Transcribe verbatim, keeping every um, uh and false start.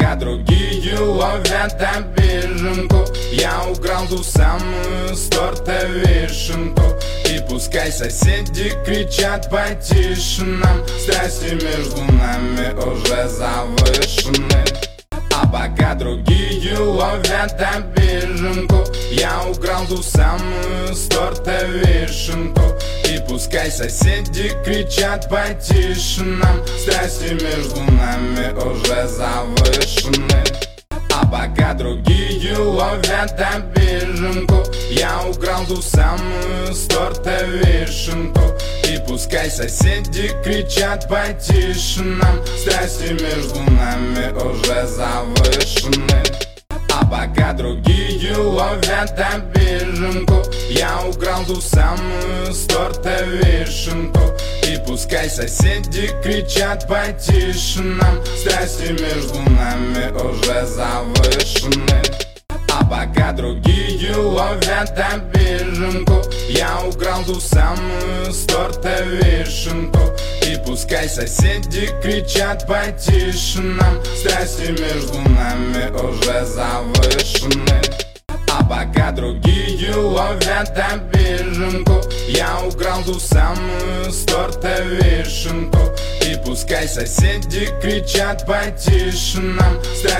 пока другие ловят обиженку, я украл ту самую с торта вишенку. И пускай соседи кричат потише нам, страсти между нами уже завышены. А пока другие ловят обиженку, я украл ту самую с торта вишенку. И пускай соседи кричат потише нам, страсти между нами уже завышены. А пока другие ловят обиженку, я украл ту самую с торта вишенку. И пускай соседи кричат потише нам, страсти между нами уже завышены. А пока другие ловят обиженку, я украл ту самую с торта вишенку. И пускай соседи кричат потише нам, страсти между нами уже завышены. А пока другие ловят обиженку, я украл ту самую с торта вишенку. И пускай соседи кричат потише нам, страсти между нами уже завышены. А пока другие ловят обиженку, я украл ту самую с торта вишенку. И пускай соседи кричат потише нам, страсти